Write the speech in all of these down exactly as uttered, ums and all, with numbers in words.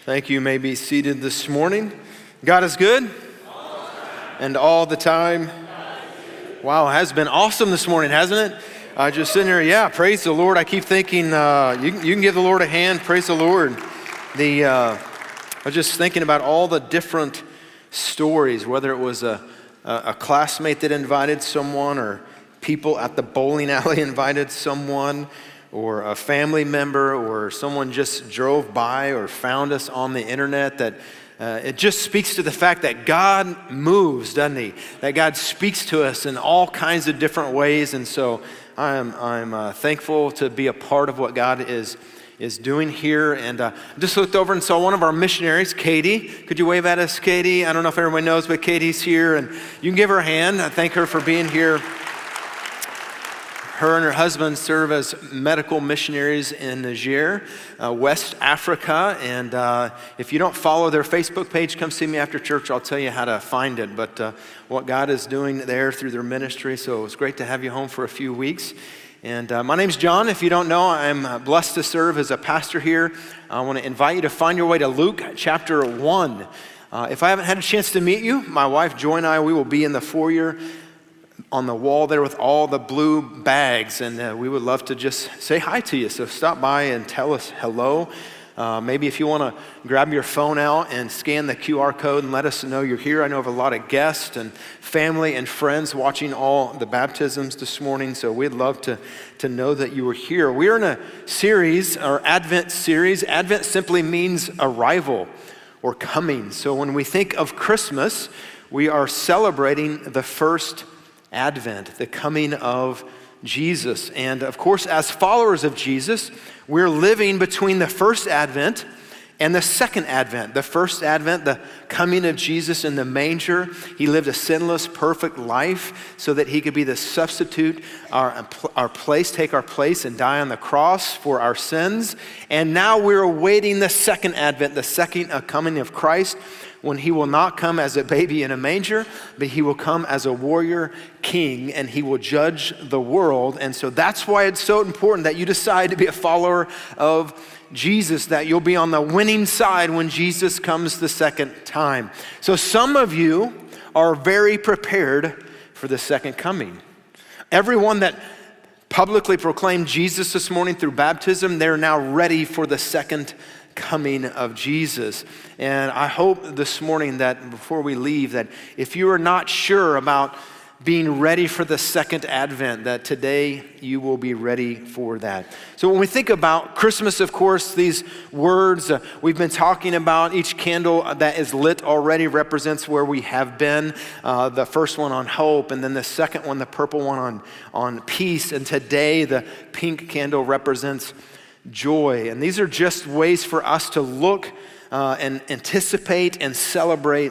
Thank you. You may be seated this morning. God is good? All and all the time. Wow, it has been awesome this morning, hasn't it? I uh, just sitting here, yeah, praise the Lord. I keep thinking, uh, you, you can give the Lord a hand, praise the Lord. The uh, I was just thinking about all the different stories, whether it was a, a, a classmate that invited someone, or people at the bowling alley invited someone, or a family member, or someone just drove by or found us on the internet. That uh, it just speaks to the fact that God moves, doesn't he? That God speaks to us in all kinds of different ways. And so I'm I'm uh, thankful to be a part of what God is is doing here. And uh, I just looked over and saw one of our missionaries, Katie. Could you wave at us, Katie? I don't know if everyone knows, but Katie's here, and you can give her a hand. I thank her for being here. Her and her husband serve as medical missionaries in Niger, uh, West Africa. And uh, if you don't follow their Facebook page, come see me after church. I'll tell you how to find it. But uh, what God is doing there through their ministry. So it's great to have you home for a few weeks. And uh, my name's John. If you don't know, I'm blessed to serve as a pastor here. I want to invite you to find your way to Luke chapter one. Uh, if I haven't had a chance to meet you, my wife Joy and I, we will be in the foyer on the wall there with all the blue bags, and uh, we would love to just say hi to you. So stop by and tell us hello. Uh, maybe if you want to grab your phone out and scan the Q R code and let us know you're here. I know of a lot of guests and family and friends watching all the baptisms this morning, so we'd love to, to know that you were here. We're in a series, our Advent series. Advent simply means arrival or coming. So when we think of Christmas, we are celebrating the first Advent, the coming of Jesus. And of course, as followers of Jesus, we're living between the first Advent and the second Advent. The first Advent, the coming of Jesus in the manger. He lived a sinless, perfect life so that he could be the substitute, our, our place, take our place and die on the cross for our sins. And now we're awaiting the second Advent, the second coming of Christ, when he will not come as a baby in a manger, but he will come as a warrior king, and he will judge the world. And so that's why it's so important that you decide to be a follower of Jesus, that you'll be on the winning side when Jesus comes the second time. So some of you are very prepared for the second coming. Everyone that publicly proclaimed Jesus this morning through baptism, they're now ready for the second coming of Jesus. And I hope this morning that before we leave, that if you are not sure about being ready for the second Advent, that today you will be ready for that. So when we think about Christmas, of course, these words uh, we've been talking about, each candle that is lit already represents where we have been. Uh, the first one on hope, and then the second one, the purple one, on, on peace. And today the pink candle represents joy. And these are just ways for us to look uh, and anticipate and celebrate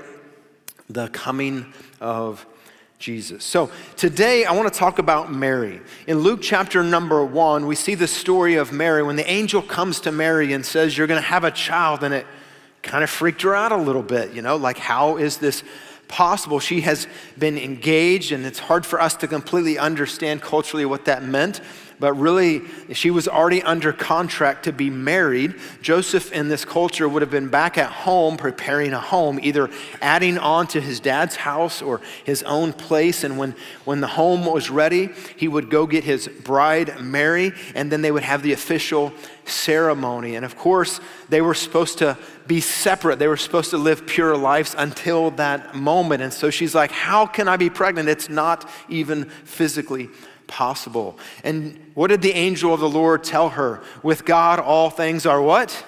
the coming of Jesus. So today I want to talk about Mary. In Luke chapter number one, we see the story of Mary when the angel comes to Mary and says, you're going to have a child, and it kind of freaked her out a little bit, you know, like, how is this possible? She has been engaged, and it's hard for us to completely understand culturally what that meant. But really, she was already under contract to be married. Joseph in this culture would have been back at home preparing a home, either adding on to his dad's house or his own place. And when, when the home was ready, he would go get his bride Mary, and then they would have the official ceremony. And of course, they were supposed to be separate. They were supposed to live pure lives until that moment. And so she's like, how can I be pregnant? It's not even physically possible. And what did the angel of the Lord tell her? With God, all things are what?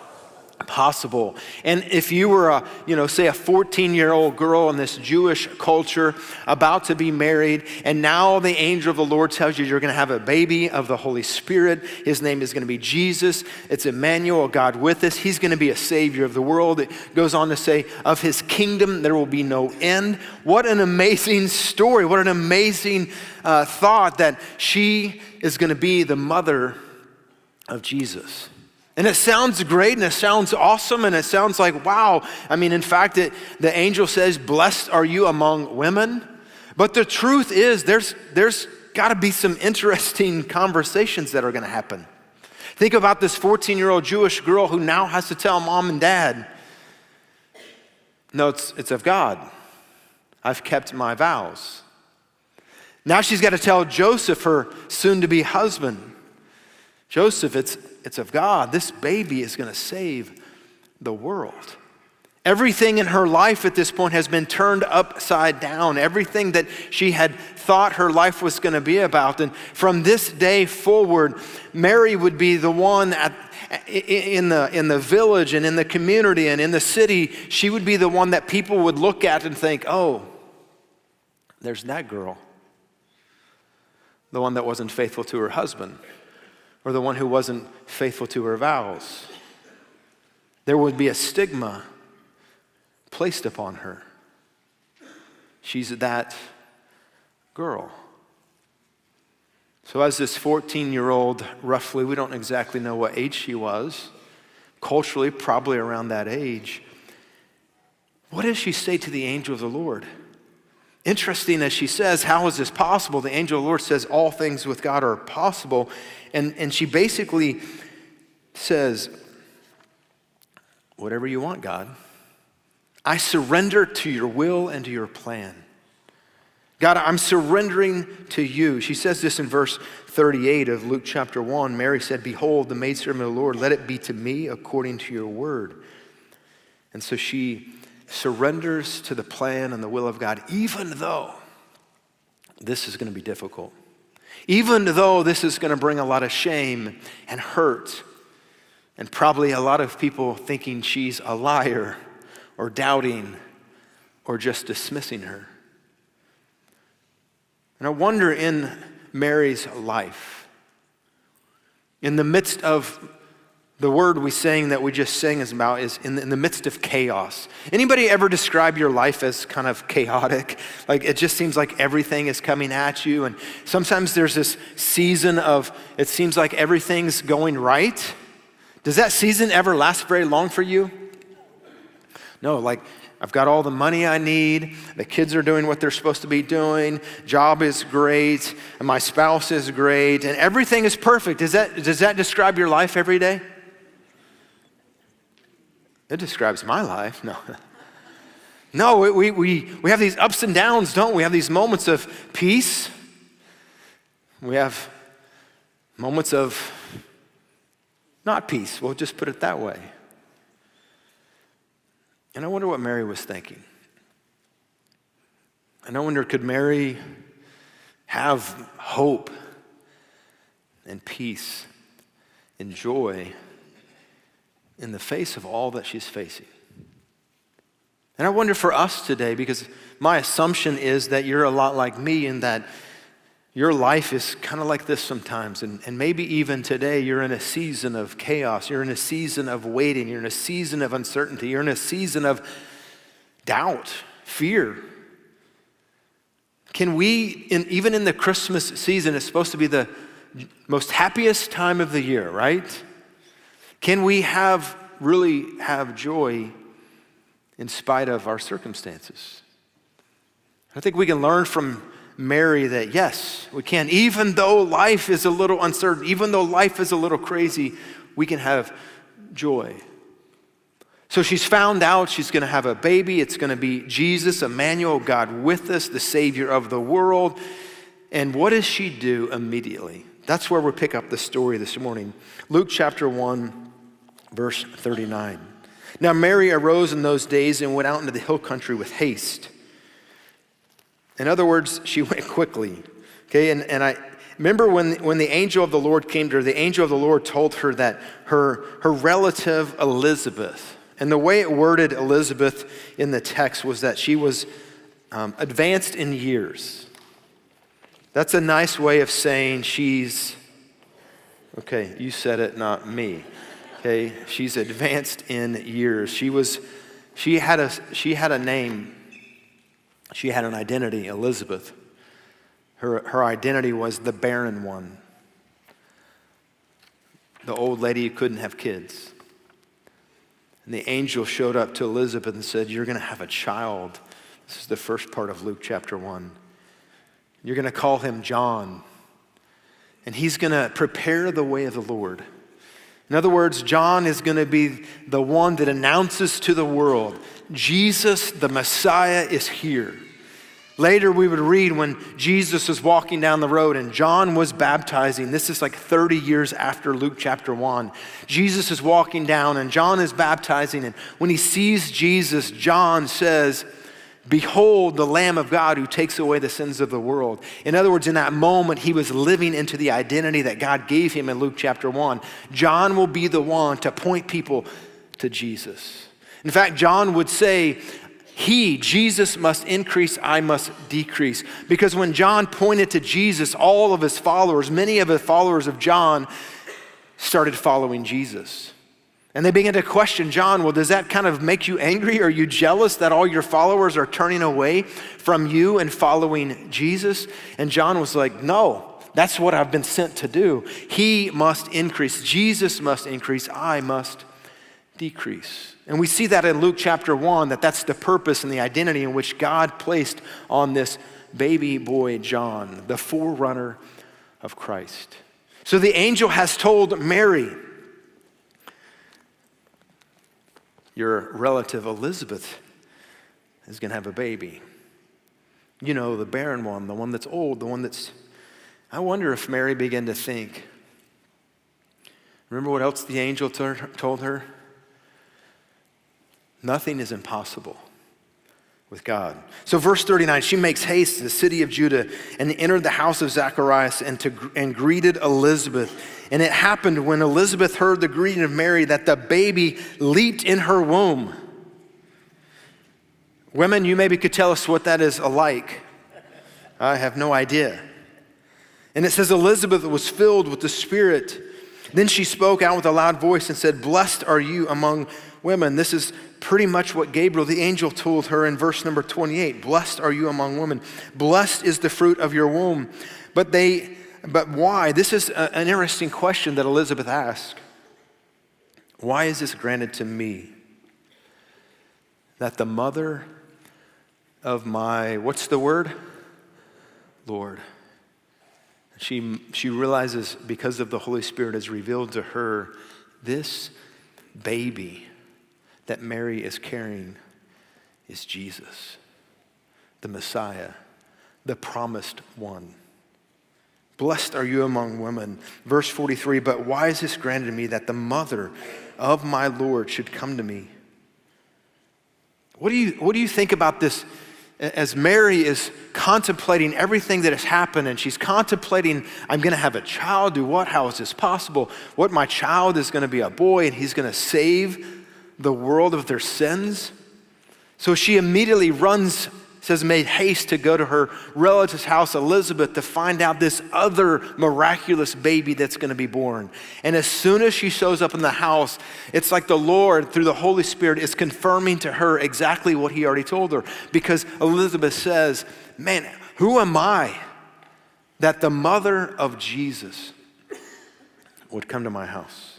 Possible. And if you were a, you know, say a fourteen-year-old girl in this Jewish culture about to be married, and now the angel of the Lord tells you you're going to have a baby of the Holy Spirit. His name is going to be Jesus. It's Emmanuel, God with us. He's going to be a savior of the world. It goes on to say, of his kingdom there will be no end. What an amazing story. What an amazing uh, thought that she is going to be the mother of Jesus. And it sounds great, and it sounds awesome, and it sounds like, wow. I mean, in fact, it, the angel says, blessed are you among women. But the truth is, there's, there's got to be some interesting conversations that are going to happen. Think about this fourteen-year-old Jewish girl who now has to tell mom and dad, no, it's, it's of God. I've kept my vows. Now she's got to tell Joseph, her soon-to-be husband, Joseph, it's, it's of God. This baby is going to save the world. Everything in her life at this point has been turned upside down. Everything that she had thought her life was going to be about. And from this day forward, Mary would be the one at, in the, in the village and in the community and in the city. She would be the one that people would look at and think, oh, there's that girl. The one that wasn't faithful to her husband, or the one who wasn't faithful to her vows. There would be a stigma placed upon her. She's that girl. So as this fourteen-year-old, roughly, we don't exactly know what age she was, culturally probably around that age, what does she say to the angel of the Lord? Interesting, as she says, how is this possible? The angel of the Lord says all things with God are possible. And, and she basically says, whatever you want, God. I surrender to your will and to your plan. God, I'm surrendering to you. She says this in verse thirty-eight of Luke chapter one. Mary said, behold, the maidservant of the Lord, let it be to me according to your word. And so she surrenders to the plan and the will of God, even though this is going to be difficult. Even though this is going to bring a lot of shame and hurt, and probably a lot of people thinking she's a liar, or doubting, or just dismissing her. And I wonder, in Mary's life, in the midst of the word we sang that we just sang is about is in the, in the midst of chaos. Anybody ever describe your life as kind of chaotic? Like it just seems like everything is coming at you, and sometimes there's this season of, it seems like everything's going right. Does that season ever last very long for you? No, like I've got all the money I need, the kids are doing what they're supposed to be doing, job is great, and my spouse is great, and everything is perfect. Does that, does that describe your life every day? It describes my life. No. No, we, we, we have these ups and downs, don't we? We have these moments of peace. We have moments of not peace. We'll just put it that way. And I wonder what Mary was thinking. And I wonder, could Mary have hope and peace and joy in the face of all that she's facing? And I wonder for us today, because my assumption is that you're a lot like me in that your life is kind of like this sometimes. And, and maybe even today you're in a season of chaos. You're in a season of waiting. You're in a season of uncertainty. You're in a season of doubt, fear. Can we, in, even in the Christmas season, it's supposed to be the most happiest time of the year, right? Can we have, really have joy in spite of our circumstances? I think we can learn from Mary that yes, we can. Even though life is a little uncertain, even though life is a little crazy, we can have joy. So she's found out she's going to have a baby. It's going to be Jesus, Emmanuel, God with us, the Savior of the world. And what does she do immediately? That's where we pick up the story this morning. Luke chapter one, verse thirty-nine. Now Mary arose in those days and went out into the hill country with haste. In other words, she went quickly. Okay, and, and I remember when, when the angel of the Lord came to her, the angel of the Lord told her that her, her relative Elizabeth, and the way it worded Elizabeth in the text was that she was um, advanced in years. That's a nice way of saying she's, okay, you said it, not me. Okay, she's advanced in years. She was, she had a, she had a name. She had an identity, Elizabeth. Her, her identity was the barren one. The old lady who couldn't have kids. And the angel showed up to Elizabeth and said, you're going to have a child. This is the first part of Luke chapter one. You're going to call him John. And he's going to prepare the way of the Lord. In other words, John is going to be the one that announces to the world, Jesus, the Messiah, is here. Later we would read when Jesus was walking down the road and John was baptizing. This is like thirty years after Luke chapter one. Jesus is walking down and John is baptizing. And when he sees Jesus, John says, behold the Lamb of God who takes away the sins of the world. In other words, in that moment, he was living into the identity that God gave him in Luke chapter one. John will be the one to point people to Jesus. In fact, John would say, he, Jesus, must increase, I must decrease. Because when John pointed to Jesus, all of his followers, many of the followers of John, started following Jesus. And they began to question John, well, does that kind of make you angry? Are you jealous that all your followers are turning away from you and following Jesus? And John was like, no, that's what I've been sent to do. He must increase. Jesus must increase. I must decrease. And we see that in Luke chapter one, that that's the purpose and the identity in which God placed on this baby boy John, the forerunner of Christ. So the angel has told Mary, your relative Elizabeth is going to have a baby. You know, the barren one, the one that's old, the one that's... I wonder if Mary began to think, remember what else the angel told her? Nothing is impossible with God. So verse thirty-nine, she makes haste to the city of Judah and entered the house of Zacharias and, to, and greeted Elizabeth. And it happened when Elizabeth heard the greeting of Mary that the baby leaped in her womb. Women, you maybe could tell us what that is alike. I have no idea. And it says Elizabeth was filled with the Spirit. Then she spoke out with a loud voice and said, blessed are you among women. This is pretty much what Gabriel, the angel, told her in verse number twenty-eight. Blessed are you among women. Blessed is the fruit of your womb. But they, but why? This is a, an interesting question that Elizabeth asked. Why is this granted to me? That the mother of my, what's the word? Lord. She, she realizes because of the Holy Spirit has revealed to her this baby that Mary is carrying is Jesus, the Messiah, the promised one. Blessed are you among women. Verse forty-three, but why is this granted to me that the mother of my Lord should come to me? What do you, what do you think about this? As Mary is contemplating everything that has happened and she's contemplating, I'm going to have a child, do what? How is this possible? What, my child is going to be a boy and he's going to save the world of their sins? So she immediately runs, says, made haste to go to her relative's house, Elizabeth, to find out this other miraculous baby that's going to be born. And as soon as she shows up in the house, it's like the Lord, through the Holy Spirit, is confirming to her exactly what he already told her. Because Elizabeth says, man, who am I that the mother of Jesus would come to my house?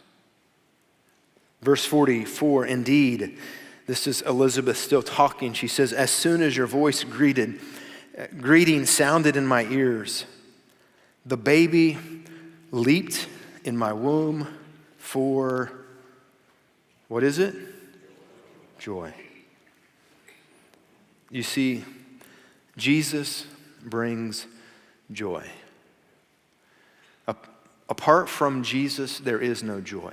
Verse forty-four, indeed, this is Elizabeth still talking. She says, as soon as your voice greeted, uh, greeting sounded in my ears, the baby leaped in my womb for, what is it? Joy. You see, Jesus brings joy. Apart from Jesus, there is no joy.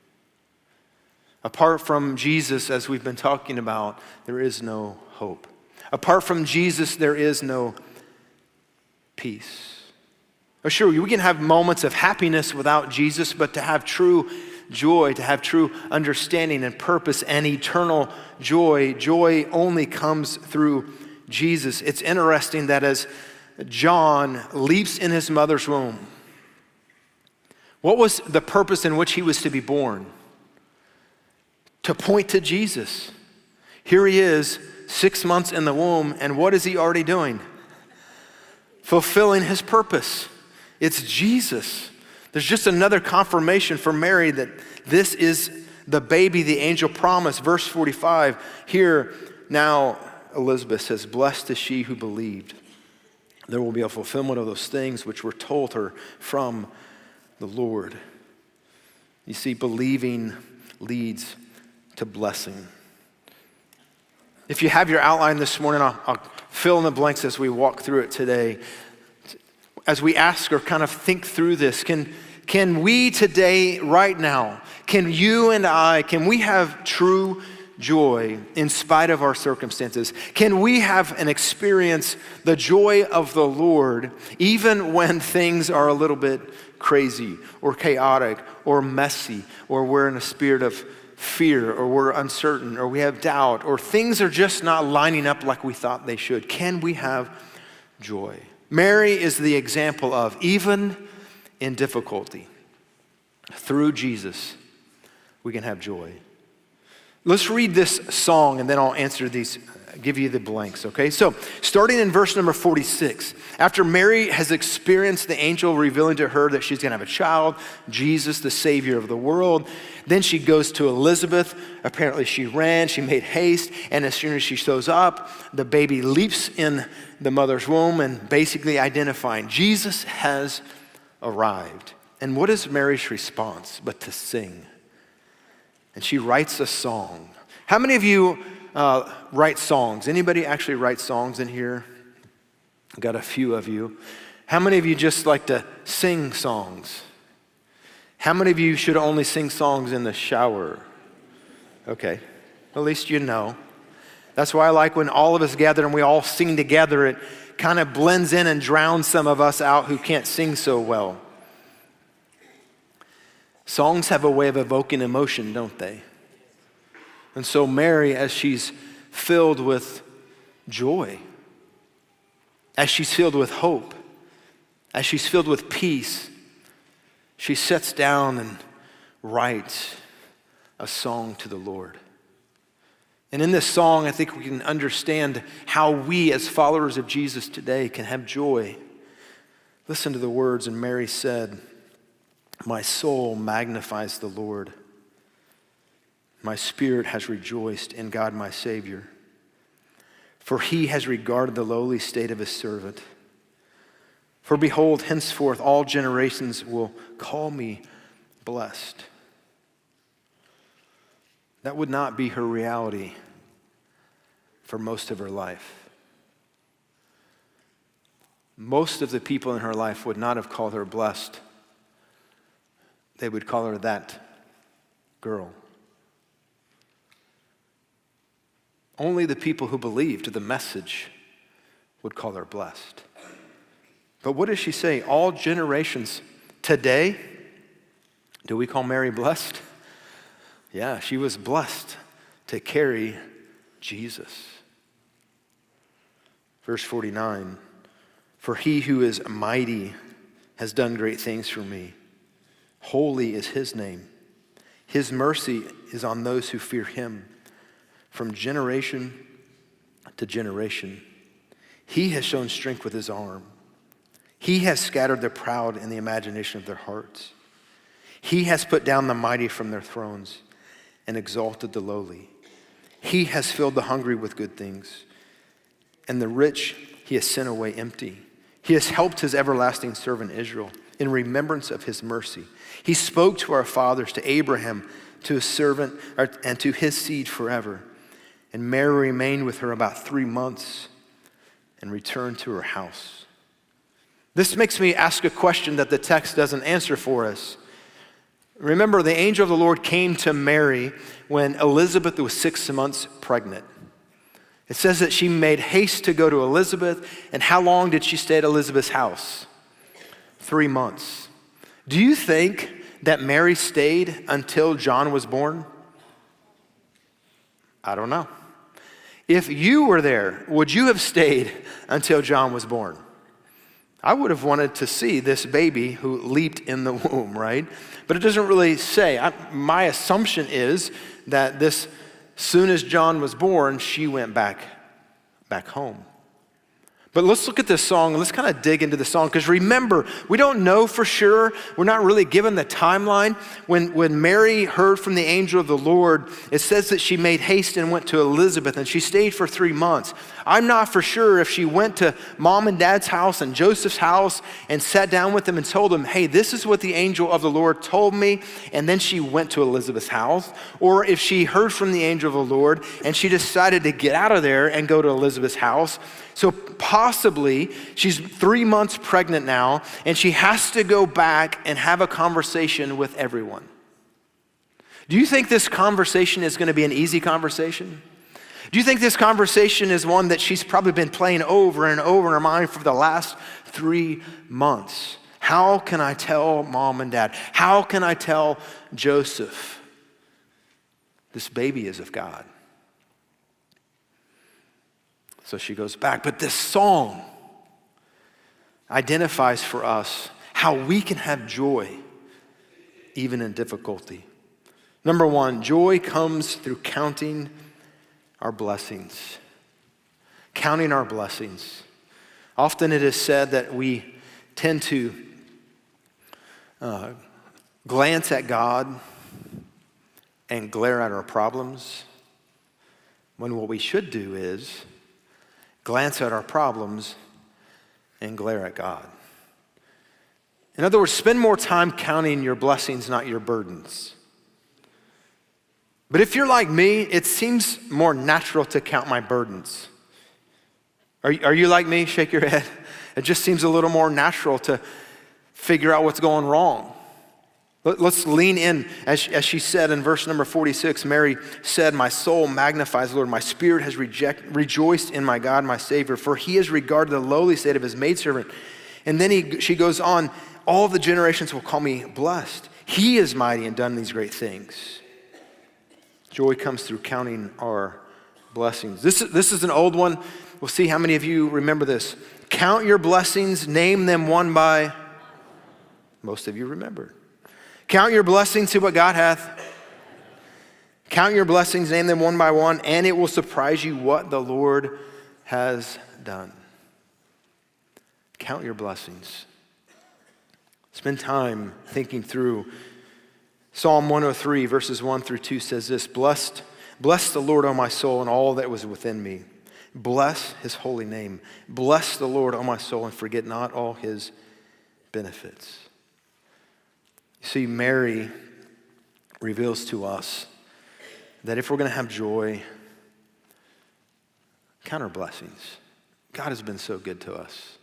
Apart from Jesus, as we've been talking about, there is no hope. Apart from Jesus, there is no peace. Oh, sure, we can have moments of happiness without Jesus, but to have true joy, to have true understanding and purpose and eternal joy, joy only comes through Jesus. It's interesting that as John leaps in his mother's womb, what was the purpose in which he was to be born? To point to Jesus. Here he is, six months in the womb, and what is he already doing? Fulfilling his purpose. It's Jesus. There's just another confirmation for Mary that this is the baby the angel promised. Verse forty-five, here now Elizabeth says, blessed is she who believed. There will be a fulfillment of those things which were told her from the Lord. You see, believing leads to blessing. If you have your outline this morning, I'll, I'll fill in the blanks as we walk through it today. As we ask or kind of think through this, can, can we today, right now, can you and I, can we have true joy in spite of our circumstances? Can we have and experience the joy of the Lord even when things are a little bit crazy or chaotic or messy, or we're in a spirit of fear, or we're uncertain, or we have doubt, or things are just not lining up like we thought they should? Can we have joy? Mary is the example of, even in difficulty, through Jesus, we can have joy. Let's read this song and then I'll answer these, give you the blanks, okay? So, starting in verse number forty-six, after Mary has experienced the angel revealing to her that she's gonna have a child, Jesus, the Savior of the world, then she goes to Elizabeth. Apparently she ran, she made haste, and as soon as she shows up, the baby leaps in the mother's womb and basically identifying Jesus has arrived. And what is Mary's response but to sing? And she writes a song. How many of you uh, write songs? Anybody actually write songs in here? Got a few of you. How many of you just like to sing songs? How many of you should only sing songs in the shower? Okay, at least you know. That's why I like when all of us gather and we all sing together. It kind of blends in and drowns some of us out who can't sing so well. Songs have a way of evoking emotion, don't they? And so Mary, as she's filled with joy, as she's filled with hope, as she's filled with peace, she sits down and writes a song to the Lord. And in this song, I think we can understand how we as followers of Jesus today can have joy. Listen to the words, and Mary said, "My soul magnifies the Lord. My spirit has rejoiced in God my Savior. For he has regarded the lowly state of his servant. For behold, henceforth all generations will call me blessed." That would not be her reality for most of her life. Most of the people in her life would not have called her blessed. They would call her that girl. Only the people who believed the message would call her blessed. But what does she say? All generations today, do we call Mary blessed? Yeah, she was blessed to carry Jesus. Verse forty-nine, "For he who is mighty has done great things for me. Holy is his name. His mercy is on those who fear him from generation to generation. He has shown strength with his arm. He has scattered the proud in the imagination of their hearts. He has put down the mighty from their thrones and exalted the lowly. He has filled the hungry with good things, and the rich he has sent away empty. He has helped his everlasting servant Israel in remembrance of his mercy. He spoke to our fathers, to Abraham, to his servant, and to his seed forever. And Mary remained with her about three months and returned to her house." This makes me ask a question that the text doesn't answer for us. Remember, the angel of the Lord came to Mary when Elizabeth was six months pregnant. It says that she made haste to go to Elizabeth, and how long did she stay at Elizabeth's house? Three months. Do you think that Mary stayed until John was born? I don't know. If you were there, would you have stayed until John was born? I would have wanted to see this baby who leaped in the womb, right? But it doesn't really say. I, my assumption is that this, soon as John was born, she went back, back home. But let's look at this song and let's kind of dig into the song, because remember, we don't know for sure. We're not really given the timeline. When, when Mary heard from the angel of the Lord, it says that she made haste and went to Elizabeth, and she stayed for three months. I'm not for sure if she went to mom and dad's house and Joseph's house and sat down with them and told them, hey, this is what the angel of the Lord told me, and then she went to Elizabeth's house, or if she heard from the angel of the Lord and she decided to get out of there and go to Elizabeth's house. So possibly she's three months pregnant now, and she has to go back and have a conversation with everyone. Do you think this conversation is going to be an easy conversation? Do you think this conversation is one that she's probably been playing over and over in her mind for the last three months? How can I tell mom and dad? How can I tell Joseph this baby is of God? So she goes back. But this song identifies for us how we can have joy even in difficulty. Number one, joy comes through counting our blessings. Counting our blessings. Often it is said that we tend to uh, glance at God and glare at our problems, when what we should do is glance at our problems and glare at God. In other words, spend more time counting your blessings, not your burdens. But if you're like me, it seems more natural to count my burdens. Are, are you like me? Shake your head. It just seems a little more natural to figure out what's going wrong. Let's lean in, as, as she said in verse number forty-six, Mary said, my soul magnifies the Lord, my spirit has reject, rejoiced in my God, my Savior, for he has regarded the lowly state of his maidservant. And then he, she goes on, all the generations will call me blessed. He is mighty and done these great things. Joy comes through counting our blessings. This, this is an old one. We'll see how many of you remember this. Count your blessings, name them one by, most of you remember. Count your blessings, see what God hath. Count your blessings, name them one by one, and it will surprise you what the Lord has done. Count your blessings. Spend time thinking through. Psalm one oh three, verses one through two says this, Blessed, bless the Lord, O my soul, and all that was within me. Bless his holy name. Bless the Lord, O my soul, and forget not all his benefits. See, Mary reveals to us that if we're going to have joy, count our blessings. God has been so good to us.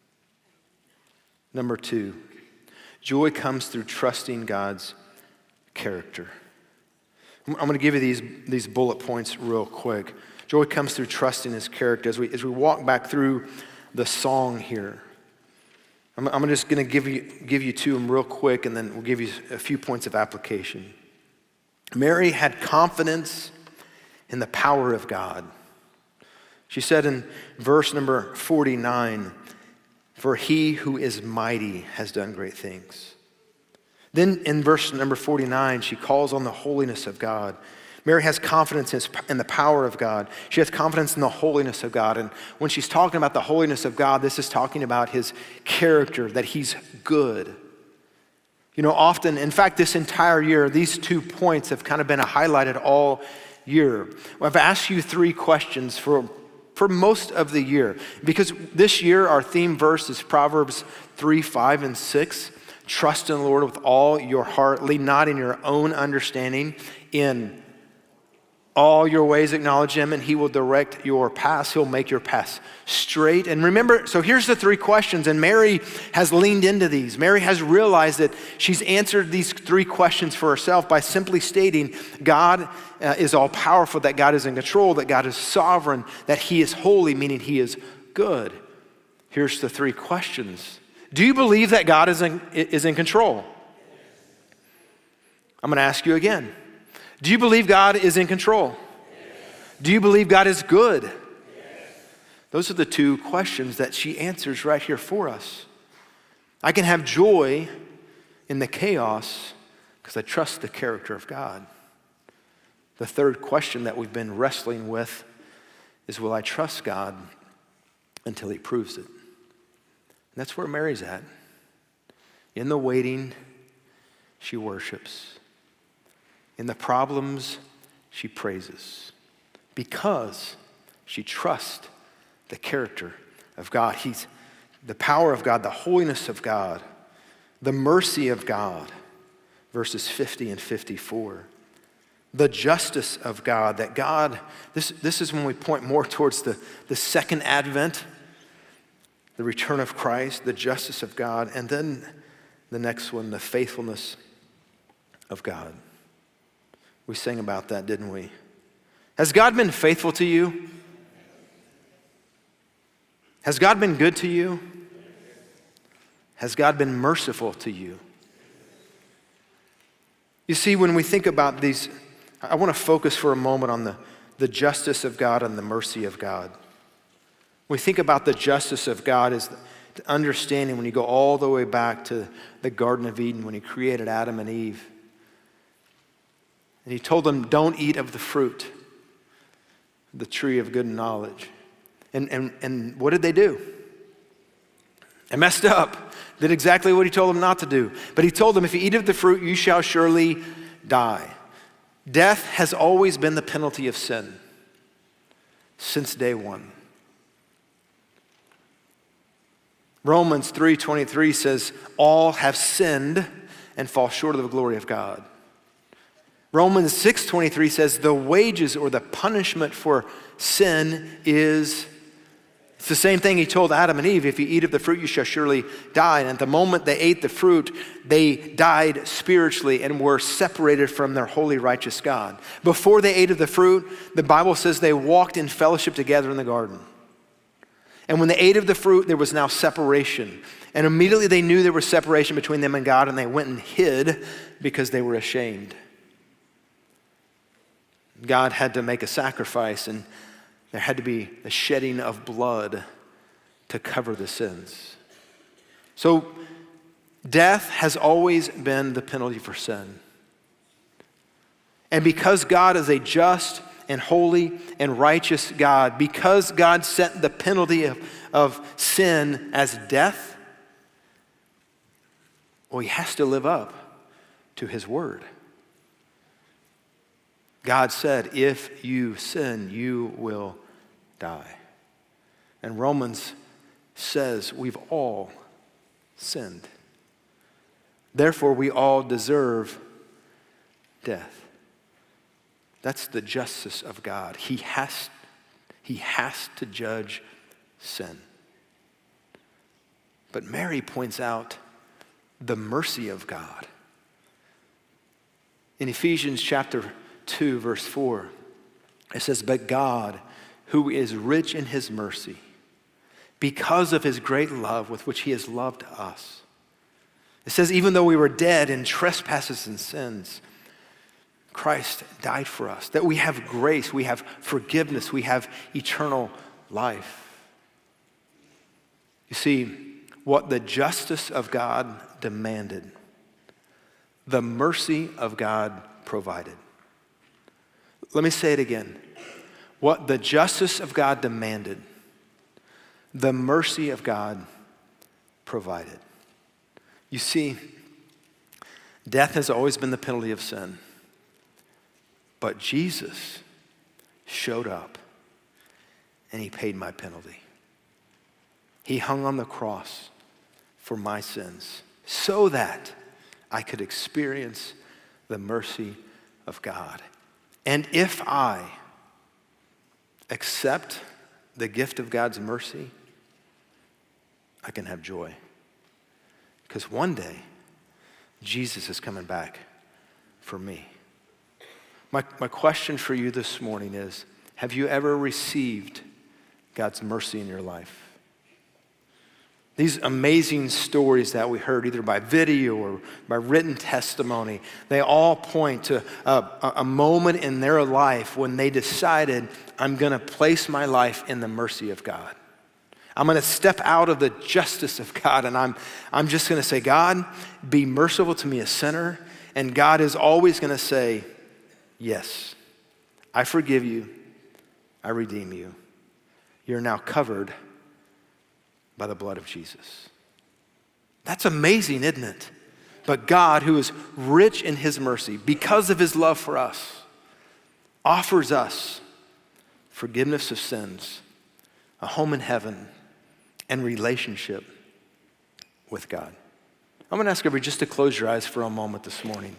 Number two, joy comes through trusting God's character. I'm going to give you these, these bullet points real quick. Joy comes through trusting his character. As we, as we walk back through the song here, I'm, I'm just going to give you, give you to them real quick, and then we'll give you a few points of application. Mary had confidence in the power of God. She said in verse number forty-nine, for he who is mighty has done great things. Then in verse number forty-nine, she calls on the holiness of God. Mary has confidence in the power of God. She has confidence in the holiness of God. And when she's talking about the holiness of God, this is talking about his character, that he's good. You know, often, in fact, this entire year, these two points have kind of been highlighted all year. I've asked you three questions for, for most of the year, because this year our theme verse is Proverbs three, five, and six. Trust in the Lord with all your heart. Lean not in your own understanding. In all your ways acknowledge him, and he will direct your paths. He'll make your paths straight. And remember, so here's the three questions, and Mary has leaned into these. Mary has realized that she's answered these three questions for herself by simply stating God uh, is all powerful, that God is in control, that God is sovereign, that he is holy, meaning he is good. Here's the three questions. Do you believe that God is in, is in control? I'm going to ask you again. Do you believe God is in control? Yes. Do you believe God is good? Yes. Those are the two questions that she answers right here for us. I can have joy in the chaos because I trust the character of God. The third question that we've been wrestling with is, will I trust God until he proves it. And that's where Mary's at. In the waiting, she worships. In the problems, she praises. Because she trusts the character of God. He's the power of God, the holiness of God, the mercy of God. Verses fifty and fifty-four. The justice of God, that God, this, this is when we point more towards the, the second advent, the return of Christ, the justice of God, and then the next one, the faithfulness of God. We sang about that, didn't we? Has God been faithful to you? Has God been good to you? Has God been merciful to you? You see, when we think about these, I want to focus for a moment on the, the justice of God and the mercy of God. We think about the justice of God as the understanding when you go all the way back to the Garden of Eden when he created Adam and Eve. And he told them, don't eat of the fruit, the tree of good knowledge. And, and, and what did they do? They messed up, did exactly what he told them not to do. But he told them, if you eat of the fruit, you shall surely die. Death has always been the penalty of sin since day one. Romans three twenty-three says, all have sinned and fall short of the glory of God. Romans six twenty-three says, the wages or the punishment for sin is, it's the same thing he told Adam and Eve, if you eat of the fruit, you shall surely die. And at the moment they ate the fruit, they died spiritually and were separated from their holy, righteous God. Before they ate of the fruit, the Bible says they walked in fellowship together in the garden. And when they ate of the fruit, there was now separation. And immediately they knew there was separation between them and God, and they went and hid because they were ashamed. God had to make a sacrifice, and there had to be a shedding of blood to cover the sins. So death has always been the penalty for sin. And because God is a just and holy and righteous God, because God set the penalty of, of sin as death, well, he has to live up to his word. God said, if you sin, you will die. And Romans says we've all sinned. Therefore, we all deserve death. That's the justice of God. He has, he has to judge sin. But Mary points out the mercy of God. In Ephesians chapter two, verse four, it says, but God, who is rich in his mercy, because of his great love with which he has loved us. It says, even though we were dead in trespasses and sins, Christ died for us, that we have grace, we have forgiveness, we have eternal life. You see, what the justice of God demanded, the mercy of God provided. Let me say it again. What the justice of God demanded, the mercy of God provided. You see, death has always been the penalty of sin. But Jesus showed up and he paid my penalty. He hung on the cross for my sins so that I could experience the mercy of God. And if I accept the gift of God's mercy, I can have joy. Because one day, Jesus is coming back for me. My, my question for you this morning is, have you ever received God's mercy in your life? These amazing stories that we heard, either by video or by written testimony, they all point to a, a moment in their life when they decided, I'm going to place my life in the mercy of God. I'm going to step out of the justice of God, and I'm, I'm just going to say, God, be merciful to me, a sinner. And God is always going to say, yes, I forgive you. I redeem you. You're now covered by the blood of Jesus. That's amazing, isn't it? But God, who is rich in his mercy, because of his love for us, offers us forgiveness of sins, a home in heaven, and relationship with God. I'm going to ask everybody just to close your eyes for a moment this morning.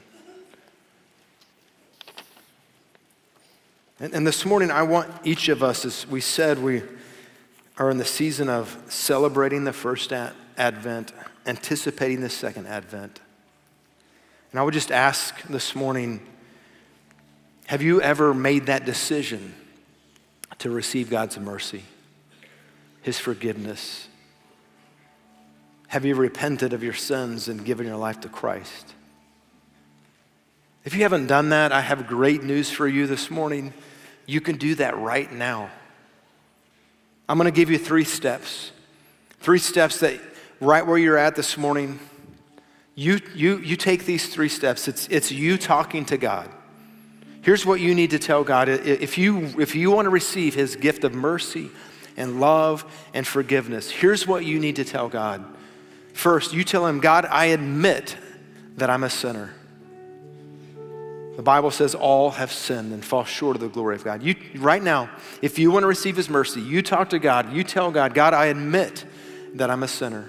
And, and this morning, I want each of us, as we said, we are in the season of celebrating the first ad- Advent, anticipating the second Advent. And I would just ask this morning, have you ever made that decision to receive God's mercy, his forgiveness? Have you repented of your sins and given your life to Christ? If you haven't done that, I have great news for you this morning. You can do that right now. I'm going to give you three steps. Three steps that right where you're at this morning, you, you, you take these three steps. It's, it's you talking to God. Here's what you need to tell God. If you, if you want to receive his gift of mercy and love and forgiveness, here's what you need to tell God. First, you tell him, God, I admit that I'm a sinner. The Bible says all have sinned and fall short of the glory of God. You, right now, if you want to receive his mercy, you talk to God, you tell God, God, I admit that I'm a sinner.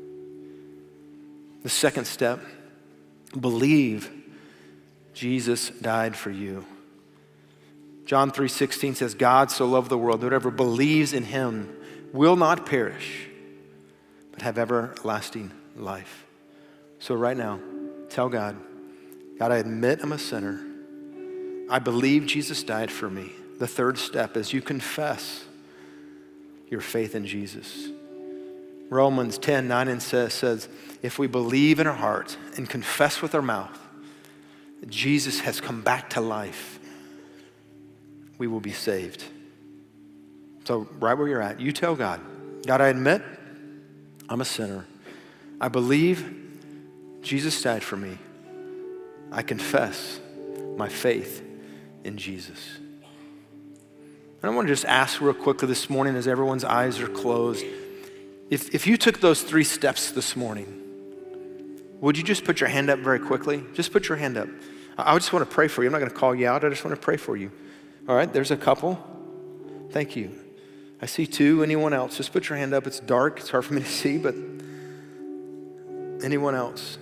The second step, believe Jesus died for you. John three sixteen says, God so loved the world that whoever believes in him will not perish, but have everlasting life. So right now, tell God, God, I admit I'm a sinner. I believe Jesus died for me. The third step is you confess your faith in Jesus. Romans ten, nine and says, says, if we believe in our heart and confess with our mouth that Jesus has come back to life, we will be saved. So right where you're at, you tell God, God, I admit I'm a sinner. I believe Jesus died for me. I confess my faith in Jesus. And I want to just ask real quickly this morning as everyone's eyes are closed, if, if you took those three steps this morning, would you just put your hand up very quickly? Just put your hand up. I just want to pray for you. I'm not going to call you out. I just want to pray for you. All right, there's a couple. Thank you. I see two. Anyone else? Just put your hand up. It's dark. It's hard for me to see, but anyone else?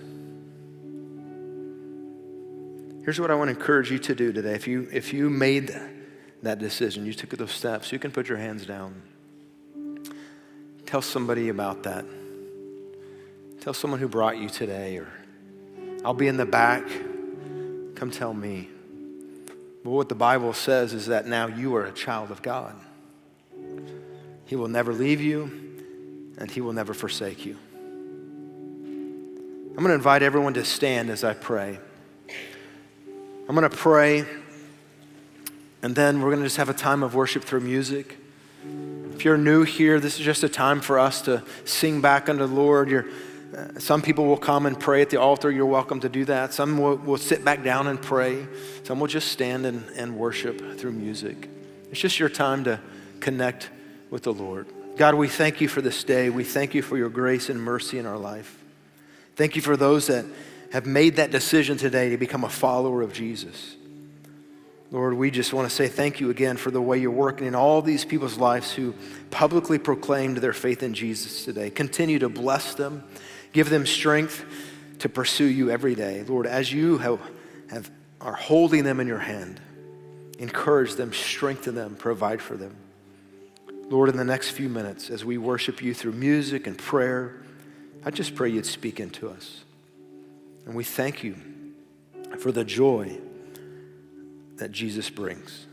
Here's what I want to encourage you to do today. If you, if you made that decision, you took those steps, you can put your hands down. Tell somebody about that. Tell someone who brought you today, or I'll be in the back. Come tell me. But what the Bible says is that now you are a child of God. He will never leave you, and he will never forsake you. I'm going to invite everyone to stand as I pray. I'm going to pray, and then we're going to just have a time of worship through music. If you're new here, this is just a time for us to sing back unto the Lord. You're, uh, some people will come and pray at the altar. You're welcome to do that. Some will, will sit back down and pray. Some will just stand and, and worship through music. It's just your time to connect with the Lord. God, we thank you for this day. We thank you for your grace and mercy in our life. Thank you for those that have made that decision today to become a follower of Jesus. Lord, we just want to say thank you again for the way you're working in all these people's lives who publicly proclaimed their faith in Jesus today. Continue to bless them. Give them strength to pursue you every day. Lord, as you have, have are holding them in your hand, encourage them, strengthen them, provide for them. Lord, in the next few minutes, as we worship you through music and prayer, I just pray you'd speak into us. And we thank you for the joy that Jesus brings.